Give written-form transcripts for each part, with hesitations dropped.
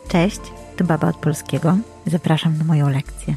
Cześć, to Baba od Polskiego. Zapraszam na moją lekcję.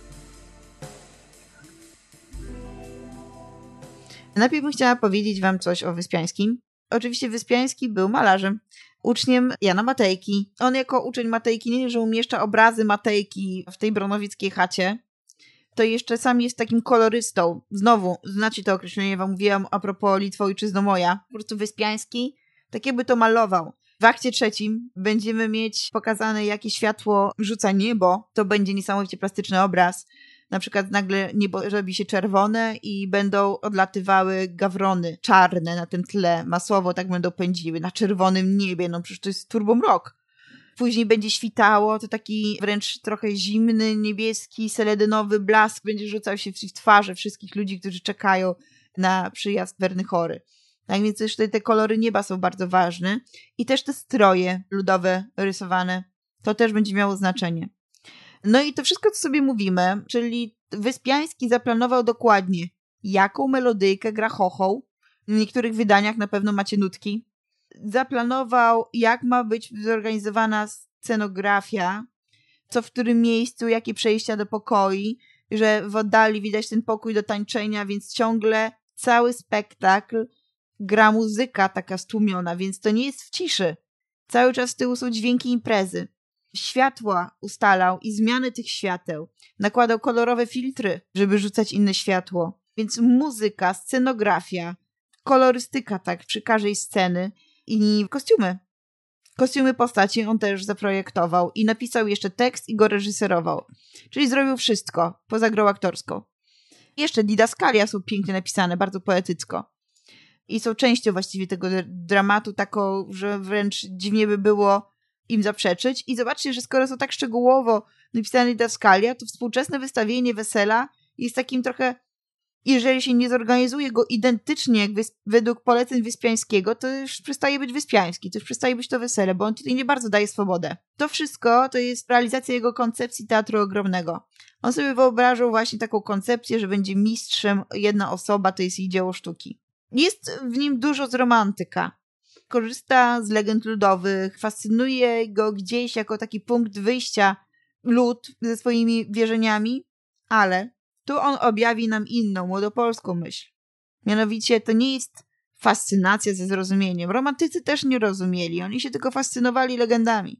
Najpierw bym chciała powiedzieć wam coś o Wyspiańskim. Oczywiście Wyspiański był malarzem, uczniem Jana Matejki. On jako uczeń Matejki nie, że umieszcza obrazy Matejki w tej bronowickiej chacie, to jeszcze sam jest takim kolorystą. Znowu, znacie to określenie, wam mówiłam a propos Litwo ojczyzno moja. Po prostu Wyspiański tak jakby to malował. W akcie trzecim będziemy mieć pokazane, jakie światło rzuca niebo. To będzie niesamowicie plastyczny obraz. Na przykład nagle niebo robi się czerwone i będą odlatywały gawrony czarne na tym tle. Masowo tak będą pędziły na czerwonym niebie. No przecież to jest turbomrok. Później będzie świtało, to taki wręcz trochę zimny, niebieski, seledynowy blask będzie rzucał się w twarze wszystkich ludzi, którzy czekają na przyjazd Wernychory. Tak więc też te kolory nieba są bardzo ważne. I też te stroje ludowe rysowane, to też będzie miało znaczenie. No i to wszystko, co sobie mówimy, czyli Wyspiański zaplanował dokładnie, jaką melodyjkę gra chochoł. W niektórych wydaniach na pewno macie nutki. Zaplanował, jak ma być zorganizowana scenografia, co w którym miejscu, jakie przejścia do pokoi, że w oddali widać ten pokój do tańczenia, więc ciągle cały spektakl gra muzyka taka stłumiona, więc to nie jest w ciszy. Cały czas z tyłu są dźwięki imprezy. Światła ustalał i zmiany tych świateł. Nakładał kolorowe filtry, żeby rzucać inne światło. Więc muzyka, scenografia, kolorystyka tak przy każdej sceny i kostiumy. Kostiumy postaci on też zaprojektował i napisał jeszcze tekst i go reżyserował. Czyli zrobił wszystko, poza grą aktorską. Jeszcze didaskalia są pięknie napisane, bardzo poetycko. I są częścią właściwie tego dramatu, taką, że wręcz dziwnie by było im zaprzeczyć. I zobaczcie, że skoro są tak szczegółowo napisane didaskalia, to współczesne wystawienie Wesela jest takim trochę, jeżeli się nie zorganizuje go identycznie jak według poleceń Wyspiańskiego, to już przestaje być Wyspiański, to już przestaje być to Wesele, bo on tutaj nie bardzo daje swobodę. To wszystko to jest realizacja jego koncepcji teatru ogromnego. On sobie wyobrażał właśnie taką koncepcję, że będzie mistrzem jedna osoba, to jest jej dzieło sztuki. Jest w nim dużo z romantyka. Korzysta z legend ludowych, fascynuje go gdzieś jako taki punkt wyjścia lud ze swoimi wierzeniami, ale tu on objawi nam inną, młodopolską myśl. Mianowicie to nie jest fascynacja ze zrozumieniem. Romantycy też nie rozumieli, oni się tylko fascynowali legendami.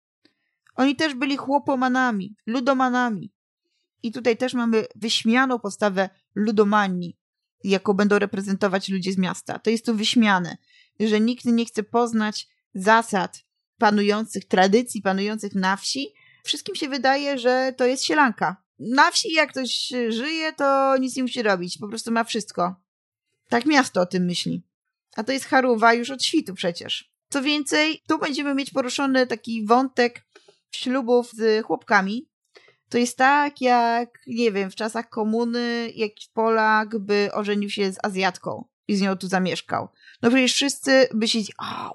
Oni też byli chłopomanami, ludomanami. I tutaj też mamy wyśmianą postawę ludomanii, jaką będą reprezentować ludzie z miasta. To jest tu wyśmiane, że nikt nie chce poznać zasad panujących, tradycji panujących na wsi. Wszystkim się wydaje, że to jest sielanka. Na wsi jak ktoś żyje, to nic nie musi robić. Po prostu ma wszystko. Tak miasto o tym myśli. A to jest charuwa już od świtu przecież. Co więcej, tu będziemy mieć poruszony taki wątek ślubów z chłopkami. To jest tak jak, nie wiem, w czasach komuny jakiś Polak by ożenił się z Azjatką i z nią tu zamieszkał. No przecież wszyscy by się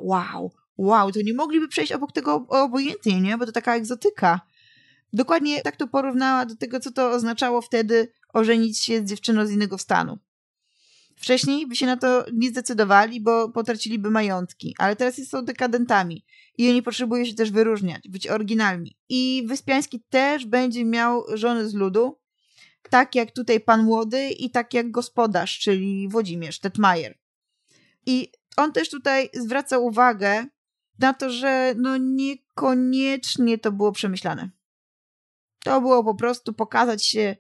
wow, to nie mogliby przejść obok tego obojętnie, nie? Bo to taka egzotyka. Dokładnie tak to porównała do tego, co to oznaczało wtedy ożenić się z dziewczyną z innego stanu. Wcześniej by się na to nie zdecydowali, bo potraciliby majątki, ale teraz są dekadentami i oni potrzebują się też wyróżniać, być oryginalni. I Wyspiański też będzie miał żony z ludu, tak jak tutaj pan młody i tak jak gospodarz, czyli Włodzimierz Tetmajer. I on też tutaj zwraca uwagę na to, że no niekoniecznie to było przemyślane. To było po prostu pokazać się,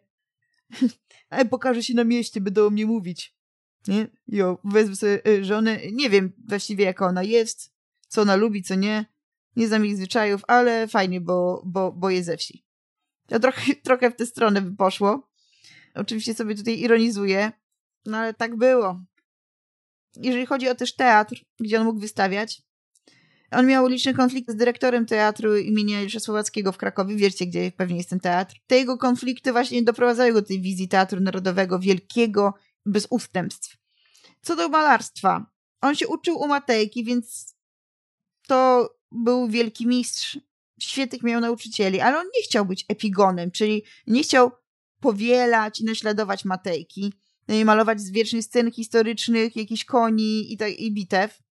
pokażę się na mieście, będą o mnie mówić. Nie? Wezmę sobie żonę, nie wiem właściwie jaka ona jest, co ona lubi, co nie. Nie znam ich zwyczajów, ale fajnie, bo jest ze wsi. To trochę w tę stronę by poszło. Oczywiście sobie tutaj ironizuję, no ale tak było. Jeżeli chodzi o też teatr, gdzie on mógł wystawiać, on miał liczne konflikty z dyrektorem teatru imienia Jerzego Słowackiego w Krakowie. Wiecie, gdzie pewnie jest ten teatr. Te jego konflikty właśnie doprowadzają go do tej wizji teatru narodowego, wielkiego, bez ustępstw. Co do malarstwa. On się uczył u Matejki, więc to był wielki mistrz. Świetnych miał nauczycieli, ale on nie chciał być epigonem, czyli nie chciał powielać i naśladować Matejki, malować z wiecznych scen historycznych, jakichś koni i bitew.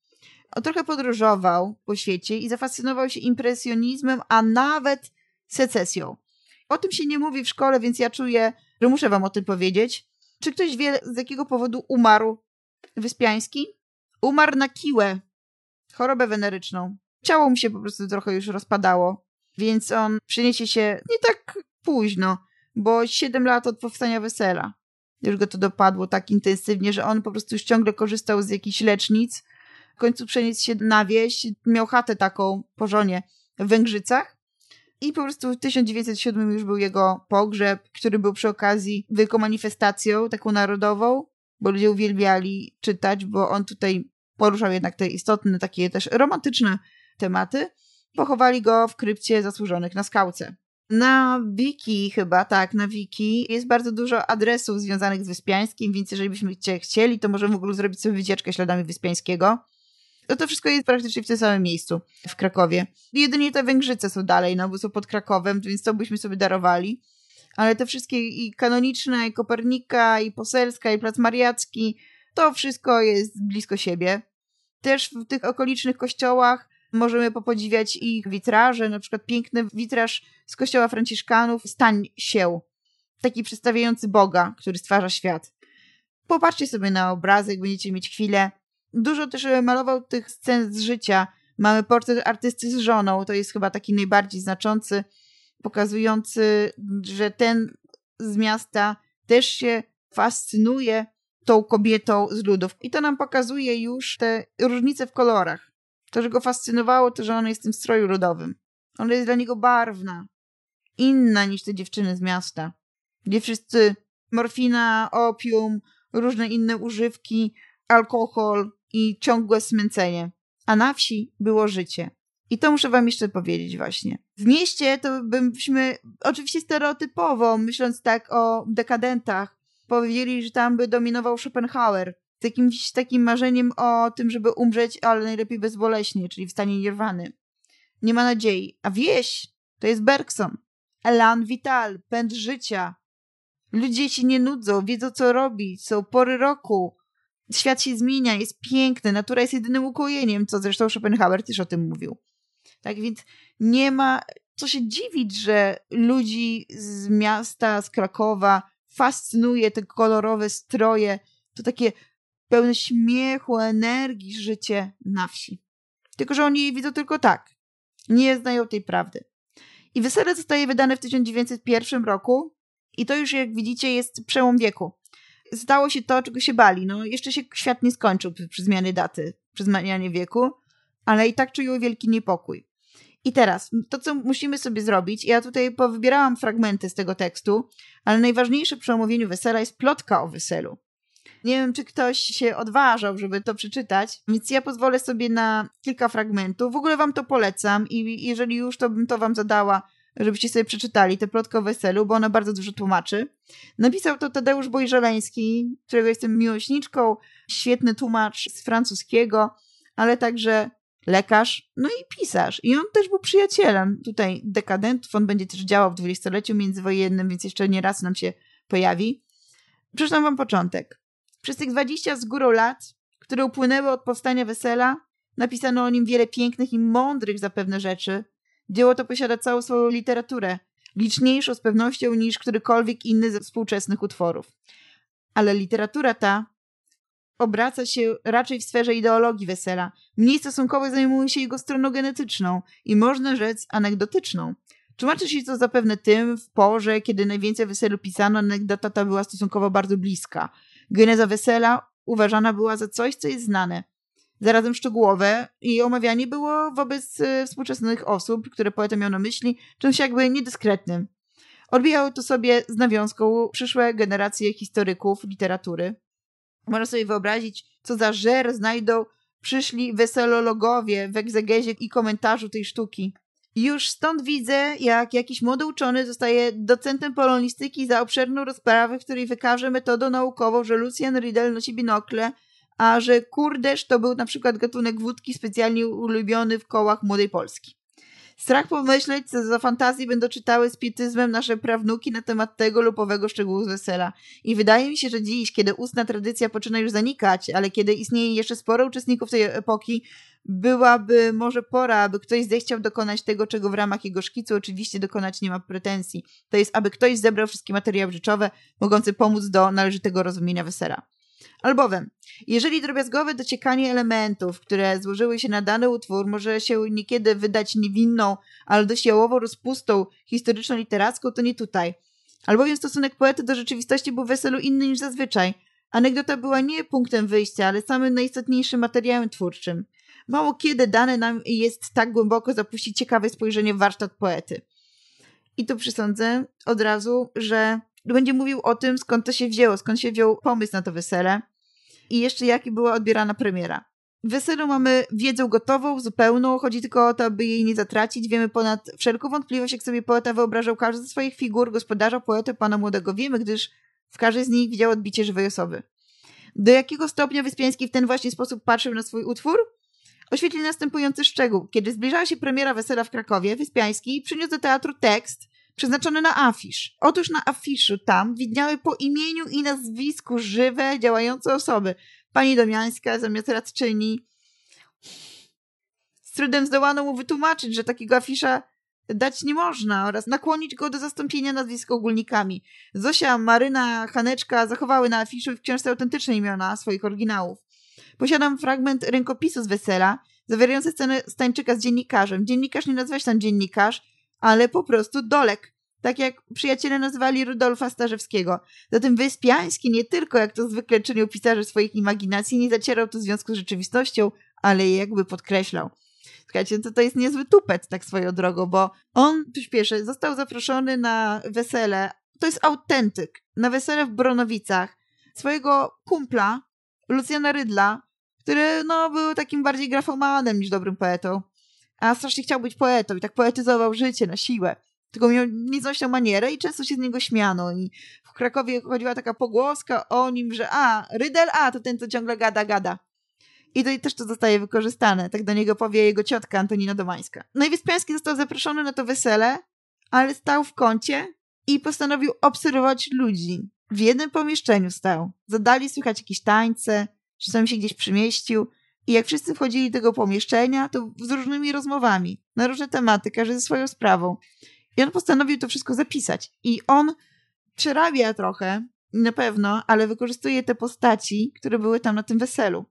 On trochę podróżował po świecie i zafascynował się impresjonizmem, a nawet secesją. O tym się nie mówi w szkole, więc ja czuję, że muszę wam o tym powiedzieć. Czy ktoś wie, z jakiego powodu umarł Wyspiański? Umarł na kiłę, chorobę weneryczną. Ciało mu się po prostu trochę już rozpadało, więc on przeniesie się nie tak późno, bo 7 lat od powstania Wesela. Już go to dopadło tak intensywnie, że on po prostu już ciągle korzystał z jakichś lecznic. W końcu przeniósł się na wieś, miał chatę taką po żonie w Węgrzycach i po prostu w 1907 już był jego pogrzeb, który był przy okazji wielką manifestacją, taką narodową, bo ludzie uwielbiali czytać, bo on tutaj poruszał jednak te istotne, takie też romantyczne tematy. Pochowali go w krypcie zasłużonych na Skałce. Na wiki chyba, tak, na wiki jest bardzo dużo adresów związanych z Wyspiańskim, więc jeżeli byśmy chcieli, to możemy w ogóle zrobić sobie wycieczkę śladami Wyspiańskiego. No to wszystko jest praktycznie w tym samym miejscu, w Krakowie. Jedynie te Węgrzyce są dalej, no bo są pod Krakowem, więc to byśmy sobie darowali. Ale te wszystkie i Kanoniczne, i Kopernika, i Poselska, i Plac Mariacki, to wszystko jest blisko siebie. Też w tych okolicznych kościołach możemy popodziwiać ich witraże, na przykład piękny witraż z kościoła Franciszkanów Stań się, taki przedstawiający Boga, który stwarza świat. Popatrzcie sobie na obrazy, jak będziecie mieć chwilę. Dużo też malował tych scen z życia. Mamy portret artysty z żoną, to jest chyba taki najbardziej znaczący, pokazujący, że ten z miasta też się fascynuje tą kobietą z ludów. I to nam pokazuje już te różnice w kolorach. To, że go fascynowało, to, że ona jest w tym stroju ludowym. Ona jest dla niego barwna. Inna niż te dziewczyny z miasta. Gdzie wszyscy morfina, opium, różne inne używki, alkohol i ciągłe smęcenie. A na wsi było życie. I to muszę wam jeszcze powiedzieć właśnie. W mieście to byśmy, oczywiście stereotypowo, myśląc tak o dekadentach, powiedzieli, że tam by dominował Schopenhauer. Z jakimś takim marzeniem o tym, żeby umrzeć, ale najlepiej bezboleśnie, czyli w stanie nirwany. Nie ma nadziei. A wieś to jest Bergson. Elan vital, pęd życia. Ludzie się nie nudzą, wiedzą co robić, są pory roku. Świat się zmienia, jest piękny, natura jest jedynym ukojeniem, co zresztą Schopenhauer też o tym mówił. Tak więc nie ma co się dziwić, że ludzi z miasta, z Krakowa fascynuje te kolorowe stroje, to takie pełne śmiechu, energii życie na wsi. Tylko że oni je widzą tylko tak. Nie znają tej prawdy. I Wesele zostaje wydane w 1901 roku i to już, jak widzicie, jest przełom wieku. Stało się to, czego się bali. No, jeszcze się świat nie skończył przy zmianie daty, przy zmianie wieku, ale i tak czują wielki niepokój. I teraz, to co musimy sobie zrobić, ja tutaj powybierałam fragmenty z tego tekstu, ale najważniejsze przy omówieniu Wesela jest plotka o weselu. Nie wiem, czy ktoś się odważał, żeby to przeczytać, więc ja pozwolę sobie na kilka fragmentów. W ogóle wam to polecam i jeżeli już, to bym to wam zadała, żebyście sobie przeczytali tę plotkę o weselu, bo ona bardzo dużo tłumaczy. Napisał to Tadeusz Bojżeleński, którego jestem miłośniczką, świetny tłumacz z francuskiego, ale także lekarz, no i pisarz. I on też był przyjacielem tutaj dekadentów, on będzie też działał w dwudziestoleciu międzywojennym, więc jeszcze nie raz nam się pojawi. Przeczytam wam początek. Przez tych 20 z górą lat, które upłynęły od powstania Wesela, napisano o nim wiele pięknych i mądrych zapewne rzeczy. Dzieło to posiada całą swoją literaturę, liczniejszą z pewnością niż którykolwiek inny ze współczesnych utworów. Ale literatura ta obraca się raczej w sferze ideologii Wesela. Mniej stosunkowo zajmuje się jego stroną genetyczną i można rzec anegdotyczną. Tłumaczy się to zapewne tym, w porze, kiedy najwięcej o Weselu pisano, anegdota ta była stosunkowo bardzo bliska. Geneza Wesela uważana była za coś, co jest znane. Zarazem szczegółowe i omawianie było wobec współczesnych osób, które poeta miał na myśli, czymś jakby niedyskretnym. Odbijało to sobie z nawiązką przyszłe generacje historyków literatury. Można sobie wyobrazić, co za żer znajdą przyszli weselologowie w egzegezie i komentarzu tej sztuki. Już stąd widzę, jak jakiś młody uczony zostaje docentem polonistyki za obszerną rozprawę, w której wykaże metodą naukową, że Lucien Riddle nosi binokle, a że kurdesz to był na przykład gatunek wódki specjalnie ulubiony w kołach Młodej Polski. Strach pomyśleć, co za fantazje będą czytały z pietyzmem nasze prawnuki na temat tego lub owego szczegółu z Wesela. I wydaje mi się, że dziś, kiedy ustna tradycja poczyna już zanikać, ale kiedy istnieje jeszcze sporo uczestników tej epoki, byłaby może pora, aby ktoś zechciał dokonać tego, czego w ramach jego szkicu oczywiście dokonać nie ma pretensji. To jest, aby ktoś zebrał wszystkie materiały rzeczowe mogące pomóc do należytego rozumienia wesela. Albowiem, jeżeli drobiazgowe dociekanie elementów, które złożyły się na dany utwór, może się niekiedy wydać niewinną, ale dość jałową rozpustą historyczno-literacką, to nie tutaj. Albowiem stosunek poety do rzeczywistości był w weselu inny niż zazwyczaj. Anegdota była nie punktem wyjścia, ale samym najistotniejszym materiałem twórczym. Mało kiedy dane nam jest tak głęboko zapuścić ciekawe spojrzenie w warsztat poety. I tu przysądzę od razu, że będzie mówił o tym, skąd to się wzięło, skąd się wziął pomysł na to wesele i jeszcze jaki była odbierana premiera. W weselu mamy wiedzę gotową, zupełną, chodzi tylko o to, aby jej nie zatracić. Wiemy ponad wszelką wątpliwość, jak sobie poeta wyobrażał każdy ze swoich figur, gospodarza, poety, pana młodego. Wiemy, gdyż w każdej z nich widział odbicie żywej osoby. Do jakiego stopnia Wyspiański w ten właśnie sposób patrzył na swój utwór? Oświetli następujący szczegół. Kiedy zbliżała się premiera wesela w Krakowie, Wyspiański przyniósł do teatru tekst przeznaczony na afisz. Otóż na afiszu tam widniały po imieniu i nazwisku żywe, działające osoby. Pani Domiańska zamiast radczyni. Z trudem zdołano mu wytłumaczyć, że takiego afisza dać nie można oraz nakłonić go do zastąpienia nazwisk ogólnikami. Zosia, Maryna, Haneczka zachowały na afiszu i w książce autentyczne imiona swoich oryginałów. Posiadam fragment rękopisu z wesela, zawierający scenę Stańczyka z dziennikarzem. Dziennikarz nie nazywa się tam dziennikarz, ale po prostu Dolek. Tak jak przyjaciele nazywali Rudolfa Starzewskiego. Zatem Wyspiański nie tylko, jak to zwykle czynił pisarze swoich imaginacji, nie zacierał tu związku z rzeczywistością, ale je jakby podkreślał. Słuchajcie, to jest niezły tupet, tak swoją drogą, bo on, przyspieszę, został zaproszony na wesele, to jest autentyk, na wesele w Bronowicach swojego kumpla, Lucjana Rydla, który był takim bardziej grafomanem niż dobrym poetą, a strasznie chciał być poetą i tak poetyzował życie na siłę. Tylko miał nieznośną manierę i często się z niego śmiano. I w Krakowie chodziła taka pogłoska o nim, że Rydel, to ten, co ciągle gada. I to też to zostaje wykorzystane. Tak do niego powie jego ciotka Antonina Domańska. No i Wyspiański został zaproszony na to wesele, ale stał w kącie i postanowił obserwować ludzi. W jednym pomieszczeniu stał. Zadali słychać jakieś tańce, czasami się gdzieś przymieścił. I jak wszyscy wchodzili do tego pomieszczenia, to z różnymi rozmowami, na różne tematy, każdy ze swoją sprawą. I on postanowił to wszystko zapisać. I on przerabia trochę, na pewno, ale wykorzystuje te postaci, które były tam na tym weselu.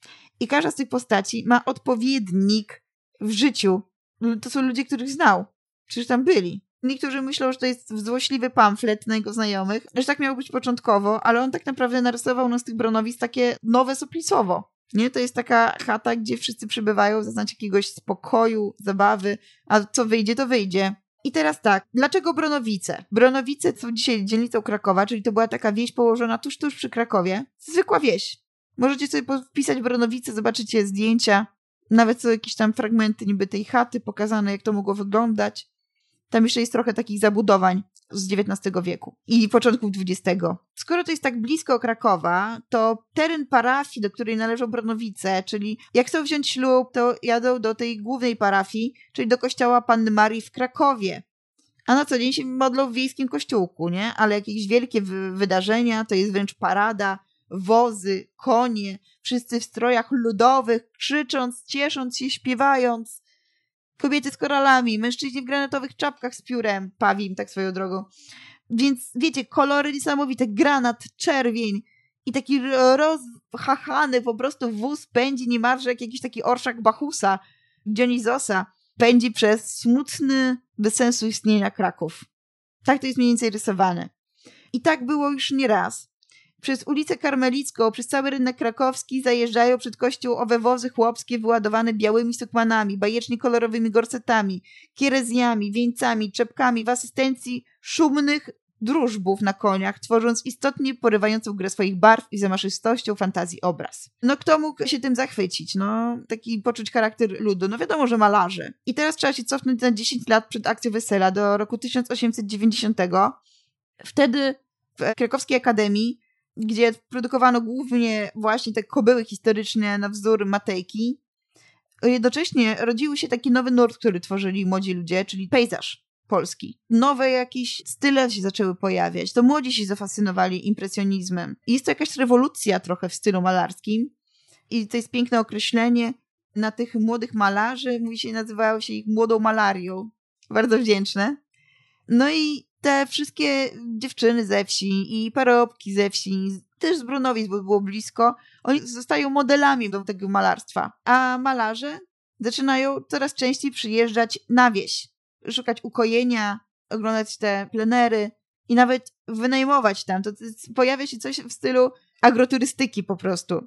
I każda z tych postaci ma odpowiednik w życiu. To są ludzie, których znał. Przecież tam byli. Niektórzy myślą, że to jest złośliwy pamflet na jego znajomych, że tak miało być początkowo, ale on tak naprawdę narysował nas z tych Bronowic takie nowe Soplicowo. Nie? To jest taka chata, gdzie wszyscy przybywają zaznać jakiegoś spokoju, zabawy, a co wyjdzie, to wyjdzie. I teraz tak, dlaczego Bronowice? Bronowice są dzisiaj dzielnicą Krakowa, czyli to była taka wieś położona tuż przy Krakowie. Zwykła wieś. Możecie sobie wpisać Bronowice, zobaczycie zdjęcia, nawet są jakieś tam fragmenty niby tej chaty pokazane, jak to mogło wyglądać. Tam jeszcze jest trochę takich zabudowań z XIX wieku i początków XX. Skoro to jest tak blisko Krakowa, to teren parafii, do której należą Bronowice, czyli jak chcą wziąć ślub, to jadą do tej głównej parafii, czyli do kościoła Panny Marii w Krakowie. A na co dzień się modlą w wiejskim kościółku, nie? Ale jakieś wielkie wydarzenia, to jest wręcz parada, wozy, konie, wszyscy w strojach ludowych, krzycząc, ciesząc się, śpiewając. Kobiety z koralami, mężczyźni w granatowych czapkach z piórem, pawim tak swoją drogą. Więc wiecie, kolory niesamowite, granat, czerwień i taki rozchachany po prostu wóz pędzi niemalże jak jakiś taki orszak Bachusa, Dionizosa, pędzi przez smutny, bez sensu istnienia Kraków. Tak to jest mniej więcej rysowane. I tak było już nieraz. Przez ulicę Karmelicką, przez cały rynek krakowski zajeżdżają przed kościół owe wozy chłopskie wyładowane białymi sukmanami, bajecznie kolorowymi gorsetami, kierezjami, wieńcami, czepkami w asystencji szumnych drużbów na koniach, tworząc istotnie porywającą grę swoich barw i zamaszystością fantazji obraz. No kto mógł się tym zachwycić? No taki poczuć charakter ludu. No wiadomo, że malarze. I teraz trzeba się cofnąć na 10 lat przed akcją wesela, do roku 1890. Wtedy w Krakowskiej Akademii, gdzie produkowano głównie właśnie te kobyły historyczne na wzór Matejki, jednocześnie rodził się taki nowy nurt, który tworzyli młodzi ludzie, czyli pejzaż polski. Nowe jakieś style się zaczęły pojawiać. To młodzi się zafascynowali impresjonizmem. I jest to jakaś rewolucja trochę w stylu malarskim. I to jest piękne określenie. na tych młodych malarzy, nazywało się ich młodą malarią. Bardzo wdzięczne. No i te wszystkie dziewczyny ze wsi i parobki ze wsi, też z Brunowic, bo było blisko, oni zostają modelami do tego malarstwa. A malarze zaczynają coraz częściej przyjeżdżać na wieś, szukać ukojenia, oglądać te plenery i nawet wynajmować tam. To pojawia się coś w stylu agroturystyki po prostu.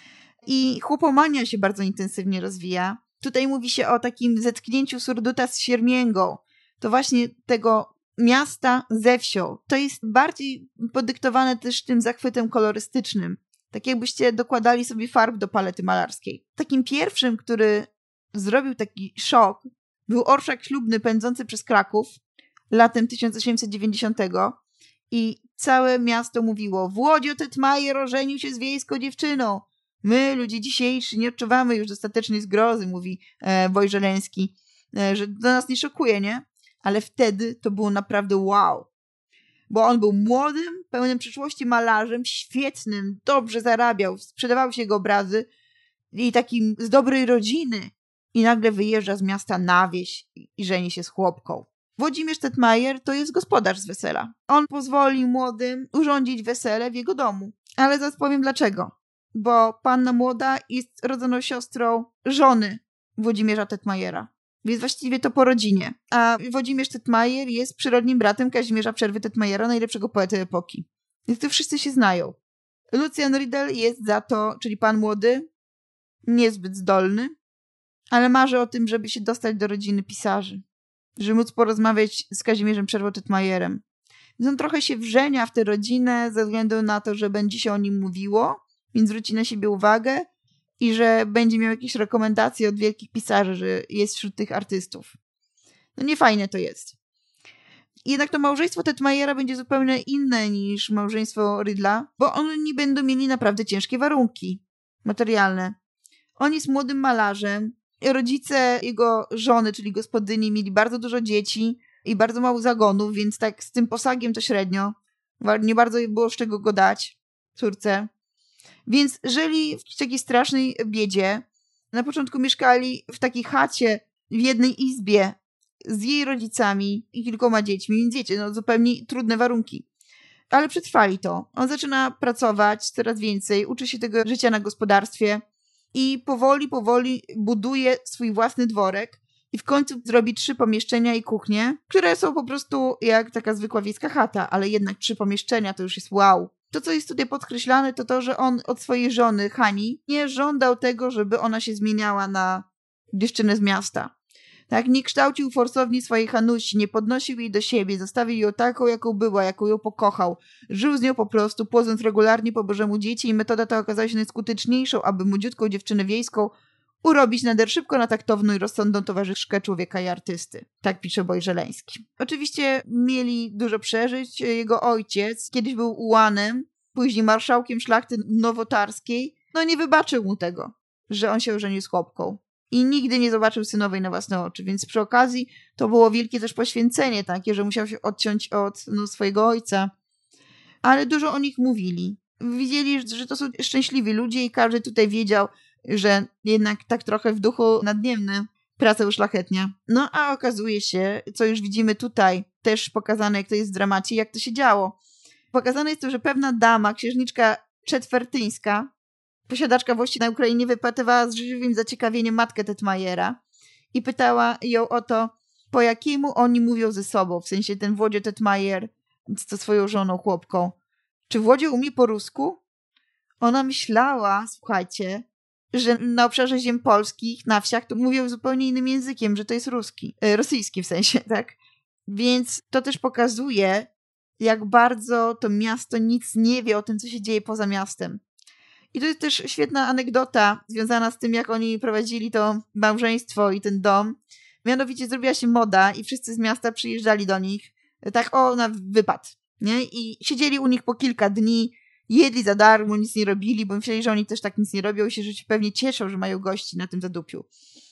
I chłopomania się bardzo intensywnie rozwija. Tutaj mówi się o takim zetknięciu Surduta z Siermięgą. To właśnie tego miasta ze wsią. To jest bardziej podyktowane też tym zachwytem kolorystycznym. Tak jakbyście dokładali sobie farb do palety malarskiej. Takim pierwszym, który zrobił taki szok, był orszak ślubny pędzący przez Kraków latem 1890 i całe miasto mówiło: Włodzio Tetmajer ożenił się z wiejską dziewczyną. My, ludzie dzisiejsi, nie odczuwamy już dostatecznej zgrozy, mówi Wojżeleński, że do nas nie szokuje, nie? Ale wtedy to było naprawdę wow. Bo on był młodym, pełnym przyszłości malarzem, świetnym, dobrze zarabiał, sprzedawały się jego obrazy i takim z dobrej rodziny. I nagle wyjeżdża z miasta na wieś i żeni się z chłopką. Włodzimierz Tetmajer to jest gospodarz z wesela. On pozwoli młodym urządzić wesele w jego domu. Ale zaraz powiem dlaczego. Bo panna młoda jest rodzoną siostrą żony Włodzimierza Tetmajera. Więc właściwie to po rodzinie. A Włodzimierz Tetmajer jest przyrodnim bratem Kazimierza Przerwy Tetmajera, najlepszego poety epoki. Więc to wszyscy się znają. Lucjan Riedel jest za to, czyli pan młody, niezbyt zdolny, ale marzy o tym, żeby się dostać do rodziny pisarzy. Żeby móc porozmawiać z Kazimierzem Przerwą Tetmajerem. Więc on trochę się wrzenia w tę rodzinę ze względu na to, że będzie się o nim mówiło, więc zwróci na siebie uwagę i że będzie miał jakieś rekomendacje od wielkich pisarzy, że jest wśród tych artystów. No niefajne to jest. Jednak to małżeństwo Tetmajera będzie zupełnie inne niż małżeństwo Riedla, bo oni będą mieli naprawdę ciężkie warunki materialne. On jest młodym malarzem. Rodzice jego żony, czyli gospodyni, mieli bardzo dużo dzieci i bardzo mało zagonów, więc tak z tym posagiem to średnio. Nie bardzo było z czego go dać córce. Więc żyli w takiej strasznej biedzie. Na początku mieszkali w takiej chacie, w jednej izbie z jej rodzicami i kilkoma dziećmi. Więc wiecie, no zupełnie trudne warunki. Ale przetrwali to. On zaczyna pracować coraz więcej, uczy się tego życia na gospodarstwie i powoli buduje swój własny dworek i w końcu zrobi 3 pomieszczenia i kuchnię, które są po prostu jak taka zwykła wiejska chata, ale jednak 3 pomieszczenia to już jest wow. To, co jest tutaj podkreślane, to to, że on od swojej żony, Hani, nie żądał tego, żeby ona się zmieniała na dziewczynę z miasta. Tak, nie kształcił forsownie swojej Hanusi, nie podnosił jej do siebie, zostawił ją taką, jaką była, jaką ją pokochał. Żył z nią po prostu, płodząc regularnie po Bożemu dzieci i metoda ta okazała się najskuteczniejszą, aby młodziutką dziewczynę wiejską urobić nader szybko na taktowną i rozsądną towarzyszkę człowieka i artysty. Tak pisze Wojżeleński. Oczywiście mieli dużo przeżyć. Jego ojciec kiedyś był ułanem, później marszałkiem szlachty nowotarskiej. No nie wybaczył mu tego, że on się ożenił z chłopką. I nigdy nie zobaczył synowej na własne oczy, więc przy okazji to było wielkie też poświęcenie takie, że musiał się odciąć od swojego ojca. Ale dużo o nich mówili. Widzieli, że to są szczęśliwi ludzie i każdy tutaj wiedział, że jednak tak trochę w duchu nadniemnym pracę uszlachetnia. No a okazuje się, co już widzimy tutaj, też pokazane jak to jest w dramacie, jak to się działo. Pokazane jest to, że pewna dama, księżniczka Czetwertyńska, posiadaczka włości na Ukrainie, wypytywała z żywym zaciekawieniem matkę Tetmajera i pytała ją o to, po jakiemu oni mówią ze sobą, w sensie ten Włodzio Tetmajer z swoją żoną, chłopką. Czy Włodzio umie po rusku? Ona myślała, słuchajcie, że na obszarze ziem polskich, na wsiach, to mówią zupełnie innym językiem, że to jest rosyjski w sensie, tak? Więc to też pokazuje, jak bardzo to miasto nic nie wie o tym, co się dzieje poza miastem. I to jest też świetna anegdota związana z tym, jak oni prowadzili to małżeństwo i ten dom. Mianowicie zrobiła się moda i wszyscy z miasta przyjeżdżali do nich tak na wypad, nie? I siedzieli u nich po kilka dni, jedli za darmo, nic nie robili, bo myśleli, że oni też tak nic nie robią i się pewnie cieszą, że mają gości na tym zadupiu.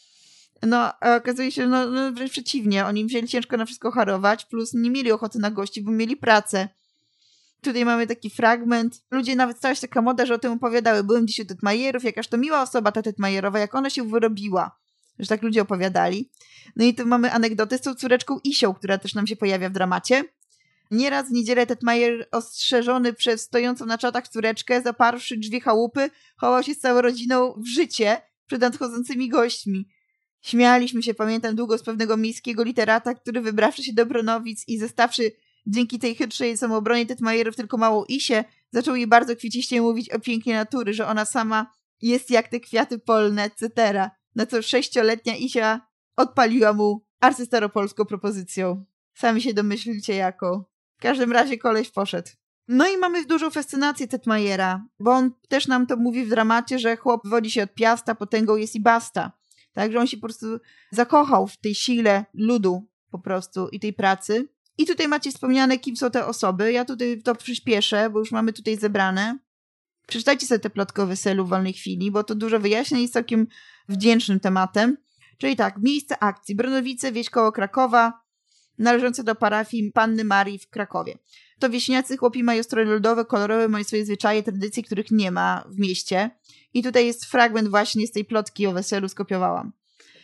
No, a okazuje się, no wręcz przeciwnie, oni wzięli ciężko na wszystko harować, plus nie mieli ochoty na gości, bo mieli pracę. Tutaj mamy taki fragment. Ludzie, nawet stała się taka moda, że o tym opowiadały. Byłem dziś u Tetmajerów, jakaż to miła osoba ta Tetmajerowa, jak ona się wyrobiła. Że tak ludzie opowiadali. No i tu mamy anegdotę z tą córeczką Isią, która też nam się pojawia w dramacie. Nieraz w niedzielę Tetmajer, ostrzeżony przez stojącą na czatach córeczkę, zaparłszy drzwi chałupy, chował się z całą rodziną w życie przed nadchodzącymi gośćmi. Śmialiśmy się, pamiętam długo, z pewnego miejskiego literata, który wybrawszy się do Bronowic i zostawszy dzięki tej chytrzej samoobronie Tetmajerów tylko małą Isię, zaczął jej bardzo kwiciście mówić o pięknie natury, że ona sama jest jak te kwiaty polne, etc. Na co 6-letnia Isia odpaliła mu arcystaropolską propozycją. Sami się domyślicie jaką. W każdym razie koleś poszedł. No i mamy dużą fascynację Tetmajera, bo on też nam to mówi w dramacie, że chłop wodzi się od piasta, potęgą jest i basta. Także on się po prostu zakochał w tej sile ludu po prostu i tej pracy. I tutaj macie wspomniane, kim są te osoby. Ja tutaj to przyspieszę, bo już mamy tutaj zebrane. Przeczytajcie sobie te plotki o weselu w wolnej chwili, bo to dużo wyjaśnia i jest całkiem wdzięcznym tematem. Czyli tak, miejsce akcji. Bronowice, wieś koło Krakowa, należące do parafii Panny Marii w Krakowie. To wieśniacy chłopi mają stroje ludowe, kolorowe, mają swoje zwyczaje, tradycje, których nie ma w mieście. I tutaj jest fragment właśnie z tej plotki o weselu, skopiowałam.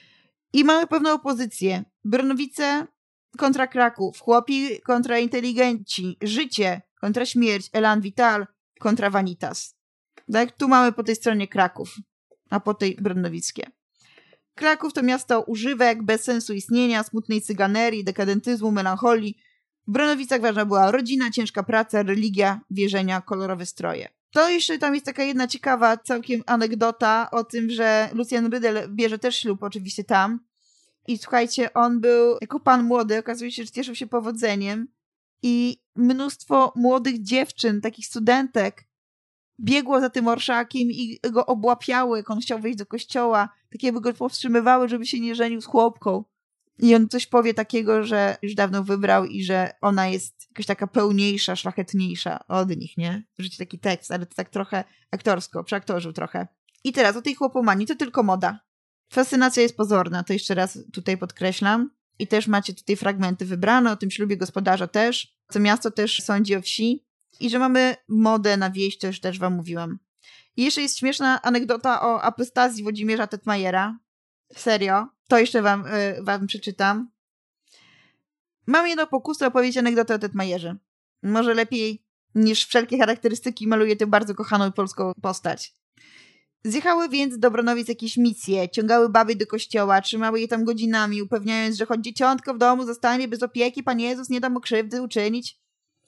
I mamy pewną opozycję. Bronowice kontra Kraków, chłopi kontra inteligenci, życie kontra śmierć, elan vital kontra vanitas. Tak? Tu mamy po tej stronie Kraków, a po tej Bronowickie. Kraków to miasto używek, bez sensu istnienia, smutnej cyganerii, dekadentyzmu, melancholii. W Bronowicach ważna była rodzina, ciężka praca, religia, wierzenia, kolorowe stroje. To jeszcze tam jest taka jedna ciekawa całkiem anegdota o tym, że Lucjan Rydel bierze też ślub oczywiście tam. I słuchajcie, on był jako pan młody, okazuje się, że cieszył się powodzeniem i mnóstwo młodych dziewczyn, takich studentek biegło za tym orszakiem i go obłapiały, jak on chciał wejść do kościoła, takie by go powstrzymywały, żeby się nie żenił z chłopką. I on coś powie takiego, że już dawno wybrał i że ona jest jakaś taka pełniejsza, szlachetniejsza od nich, nie? Rzuci taki tekst, ale to tak trochę aktorsko, przeaktorzył trochę. I teraz o tej chłopomanii to tylko moda. Fascynacja jest pozorna, to jeszcze raz tutaj podkreślam. I też macie tutaj fragmenty wybrane, o tym ślubie gospodarza też, co miasto też sądzi o wsi. I że mamy modę na wieś, to już też wam mówiłam. I jeszcze jest śmieszna anegdota o apostazji Włodzimierza Tetmajera. Serio. To jeszcze wam przeczytam. Mam jedną pokusę opowiedzieć anegdotę o Tetmajerze. Może lepiej niż wszelkie charakterystyki maluje tę bardzo kochaną polską postać. Zjechały więc do Bronowic jakieś misje, ciągały baby do kościoła, trzymały je tam godzinami, upewniając, że choć dzieciątko w domu zostanie bez opieki, Pan Jezus nie da mu krzywdy uczynić.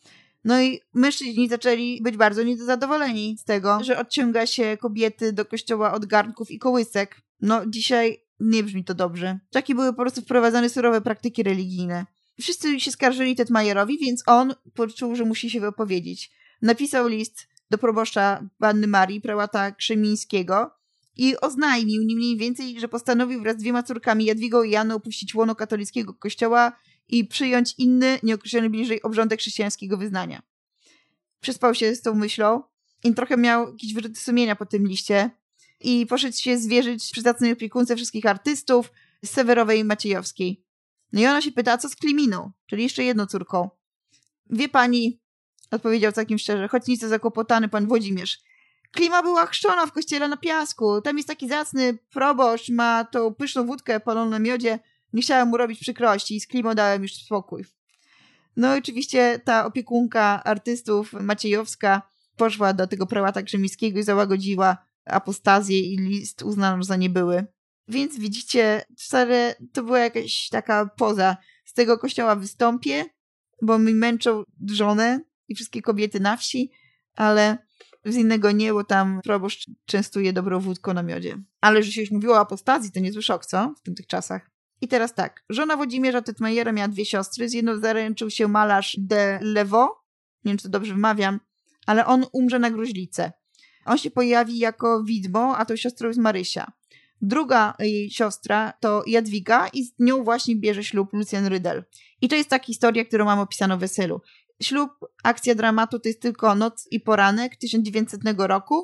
No i mężczyźni zaczęli być bardzo niezadowoleni z tego, że odciąga się kobiety do kościoła od garnków i kołysek. No dzisiaj nie brzmi to dobrze. Takie były po prostu wprowadzane surowe praktyki religijne. Wszyscy się skarżyli Tetmajerowi, więc on poczuł, że musi się wypowiedzieć. Napisał list do proboszcza Panny Marii, prałata Krzemińskiego i oznajmił nie mniej więcej, że postanowił wraz z 2 córkami, Jadwigą i Janą, opuścić łono katolickiego kościoła i przyjąć inny, nieokreślony bliżej obrządek chrześcijańskiego wyznania. Przespał się z tą myślą i trochę miał jakieś wyrzuty sumienia po tym liście i poszedł się zwierzyć przydatnej opiekunce wszystkich artystów z Sewerowej i Maciejowskiej. No i ona się pyta, a co z Kliminą, czyli jeszcze jedną córką? Wie pani, odpowiedział całkiem szczerze, choć nieco zakłopotany pan Włodzimierz. Klima była chrzczona w kościele na Piasku. Tam jest taki zacny proboszcz, ma tą pyszną wódkę paloną na miodzie. Nie chciałem mu robić przykrości i z Klimą dałem już spokój. No i oczywiście ta opiekunka artystów Maciejowska poszła do tego prałata Krzemińskiego i załagodziła apostazję i list uznano za niebyły. Więc widzicie, wcale to była jakaś taka poza. Z tego kościoła wystąpię, bo mi męczą żonę i wszystkie kobiety na wsi, ale z innego nie, bo tam proboszcz częstuje dobrą wódką na miodzie. Ale że się już mówiło o apostazji, to niezły szok, co? W tych czasach. I teraz tak. Żona Włodzimierza Tetmajera miała 2 siostry. Z jedną zaręczył się malarz de Lewo. Nie wiem, czy to dobrze wymawiam, ale on umrze na gruźlicę. On się pojawi jako widmo, a tą siostrą jest Marysia. Druga jej siostra to Jadwiga i z nią właśnie bierze ślub Lucjan Rydel. I to jest ta historia, którą mam opisaną w weselu. Ślub, akcja dramatu to jest tylko noc i poranek 1900 roku.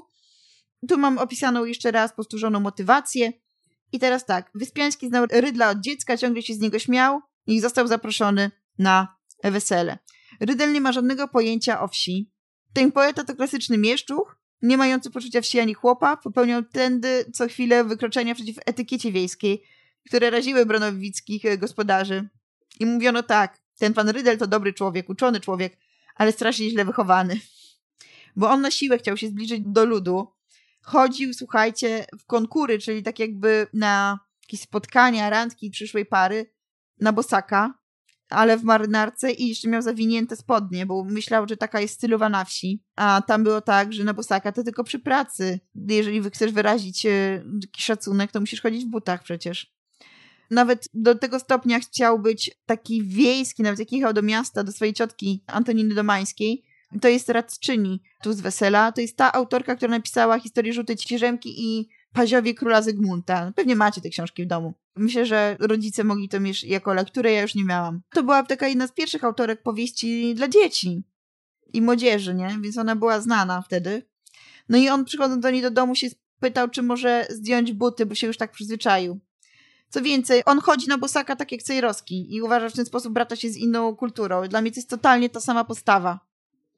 Tu mam opisaną jeszcze raz powtórzoną motywację. I teraz tak, Wyspiański znał Rydla od dziecka, ciągle się z niego śmiał i został zaproszony na wesele. Rydel nie ma żadnego pojęcia o wsi. Ten poeta to klasyczny mieszczuch, nie mający poczucia wsi ani chłopa, popełniał tędy co chwilę wykroczenia przeciw etykiecie wiejskiej, które raziły bronowickich gospodarzy. I mówiono tak, ten pan Rydel to dobry człowiek, uczony człowiek, ale strasznie źle wychowany. Bo on na siłę chciał się zbliżyć do ludu. Chodził, słuchajcie, w konkury, czyli tak jakby na jakieś spotkania, randki przyszłej pary, na bosaka, ale w marynarce i jeszcze miał zawinięte spodnie, bo myślał, że taka jest stylowa na wsi. A tam było tak, że na bosaka to tylko przy pracy. Jeżeli chcesz wyrazić jakiś szacunek, to musisz chodzić w butach przecież. Nawet do tego stopnia chciał być taki wiejski, nawet jak jechał do miasta, do swojej ciotki Antoniny Domańskiej. To jest radczyni tu z Wesela. To jest ta autorka, która napisała historię Żółtej Cierzemki i Paziowie Króla Zygmunta. Pewnie macie te książki w domu. Myślę, że rodzice mogli to mieć jako lekturę, ja już nie miałam. To była taka jedna z pierwszych autorek powieści dla dzieci i młodzieży, nie? Więc ona była znana wtedy. No i on przychodząc do niej do domu się pytał, czy może zdjąć buty, bo się już tak przyzwyczaił. Co więcej, on chodzi na bosaka tak jak Cejrowski i uważa w ten sposób brata się z inną kulturą. Dla mnie to jest totalnie ta sama postawa.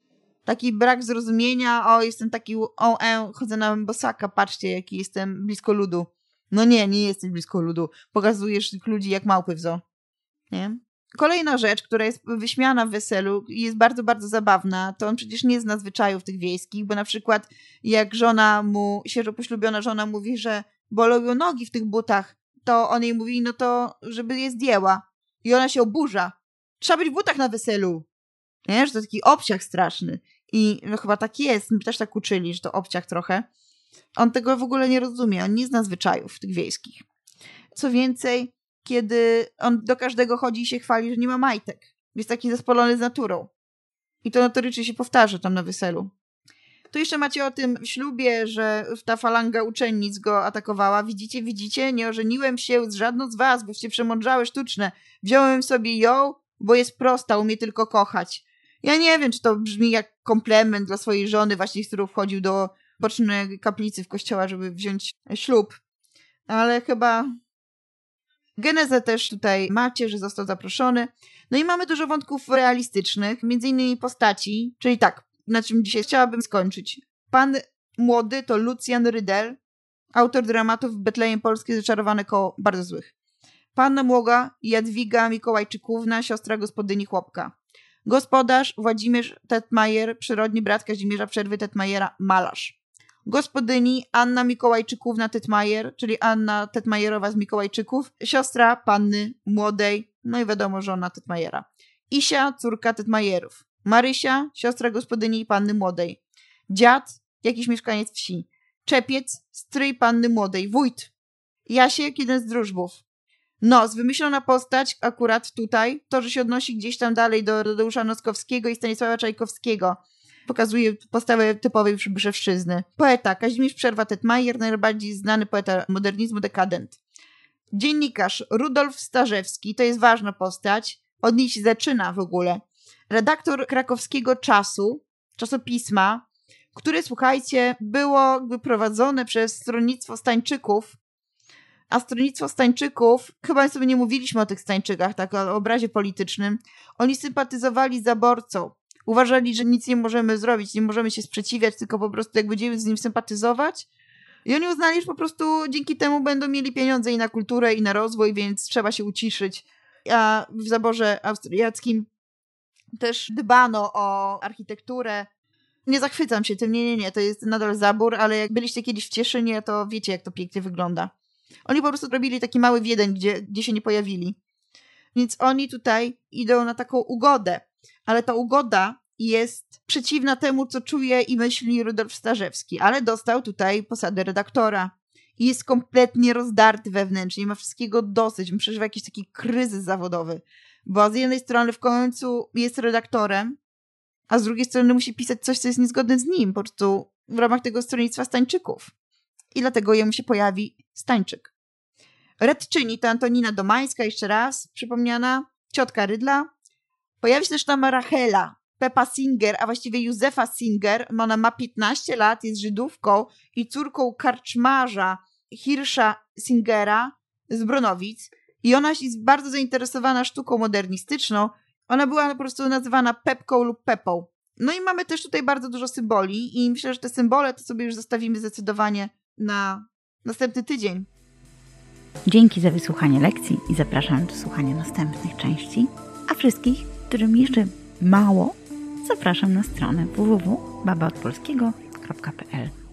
Taki brak zrozumienia, jestem taki, chodzę na bosaka, patrzcie, jaki jestem blisko ludu. No nie jesteś blisko ludu. Pokazujesz tych ludzi jak małpy w zoo. Nie? Kolejna rzecz, która jest wyśmiana w Weselu i jest bardzo, bardzo zabawna, to on przecież nie zna zwyczajów tych wiejskich, bo na przykład jak świeżo poślubiona żona mówi, że bolą ją nogi w tych butach, to on jej mówi, no to żeby je zdjęła. I ona się oburza. Trzeba być w butach na weselu. Nie? Że to taki obciach straszny. I no chyba tak jest. My też tak uczyli, że to obciach trochę. On tego w ogóle nie rozumie. On nie zna zwyczajów tych wiejskich. Co więcej, kiedy on do każdego chodzi i się chwali, że nie ma majtek. Jest taki zespolony z naturą. I to notorycznie się powtarza tam na weselu. Tu jeszcze macie o tym w ślubie, że ta falanga uczennic go atakowała. Widzicie? Nie ożeniłem się z żadną z was, boście przemądrzałe sztuczne. Wziąłem sobie ją, bo jest prosta, umie tylko kochać. Ja nie wiem, czy to brzmi jak komplement dla swojej żony, właśnie z którą wchodził do bocznej kaplicy w kościoła, żeby wziąć ślub. Ale chyba genezę też tutaj macie, że został zaproszony. No i mamy dużo wątków realistycznych, między innymi postaci, czyli tak, na czym dzisiaj chciałabym skończyć. Pan młody to Lucjan Rydel, autor dramatów Betlejem Polskie, Zaczarowane koło bardzo złych. Panna młoda Jadwiga Mikołajczykówna, siostra gospodyni Chłopka. Gospodarz Włodzimierz Tetmajer, przyrodni brat Kazimierza Przerwy Tetmajera, malarz. Gospodyni Anna Mikołajczykówna Tetmajer, czyli Anna Tetmajerowa z Mikołajczyków, siostra panny młodej, no i wiadomo żona Tetmajera. Isia, córka Tetmajerów. Marysia, siostra gospodyni i panny młodej. Dziad, jakiś mieszkaniec wsi. Czepiec, stryj panny młodej. Wójt. Jasiek, jeden z drużbów. Wymyślona postać akurat tutaj, to, że się odnosi gdzieś tam dalej do Tadeusza Noskowskiego i Stanisława Czajkowskiego. Pokazuje postawę typowej Brzewszczyzny. Poeta Kazimierz Przerwa Tetmajer, najbardziej znany poeta modernizmu, dekadent. Dziennikarz Rudolf Starzewski, to jest ważna postać, od niej się zaczyna w ogóle. Redaktor krakowskiego Czasu, czasopisma, które, słuchajcie, było prowadzone przez stronnictwo Stańczyków, a stronnictwo Stańczyków, chyba sobie nie mówiliśmy o tych Stańczykach, tak o obrazie politycznym, oni sympatyzowali z zaborcą. Uważali, że nic nie możemy zrobić, nie możemy się sprzeciwiać, tylko po prostu jak będziemy z nim sympatyzować. I oni uznali, że po prostu dzięki temu będą mieli pieniądze i na kulturę, i na rozwój, więc trzeba się uciszyć. A w zaborze austriackim też dbano o architekturę. Nie zachwycam się tym, nie, to jest nadal zabór, ale jak byliście kiedyś w Cieszynie, to wiecie, jak to pięknie wygląda. Oni po prostu robili taki mały Wiedeń, gdzie się nie pojawili. Więc oni tutaj idą na taką ugodę, ale ta ugoda jest przeciwna temu, co czuje i myśli Rudolf Starzewski, ale dostał tutaj posadę redaktora i jest kompletnie rozdarty wewnętrznie, ma wszystkiego dosyć, przeżywa jakiś taki kryzys zawodowy, bo z jednej strony w końcu jest redaktorem, a z drugiej strony musi pisać coś, co jest niezgodne z nim, po prostu w ramach tego stronnictwa Stańczyków. I dlatego jemu się pojawi Stańczyk. Redczyni to Antonina Domańska, jeszcze raz przypomniana, ciotka Rydla. Pojawi się też tam Rachela, Peppa Singer, a właściwie Józefa Singer. Ona ma 15 lat, jest Żydówką i córką karczmarza Hirsza Singera z Bronowic. I ona jest bardzo zainteresowana sztuką modernistyczną. Ona była po prostu nazywana Pepką lub Pepą. No i mamy też tutaj bardzo dużo symboli i myślę, że te symbole to sobie już zostawimy zdecydowanie na następny tydzień. Dzięki za wysłuchanie lekcji i zapraszam do słuchania następnych części. A wszystkich, którym jeszcze mało, zapraszam na stronę www.babaodpolskiego.pl.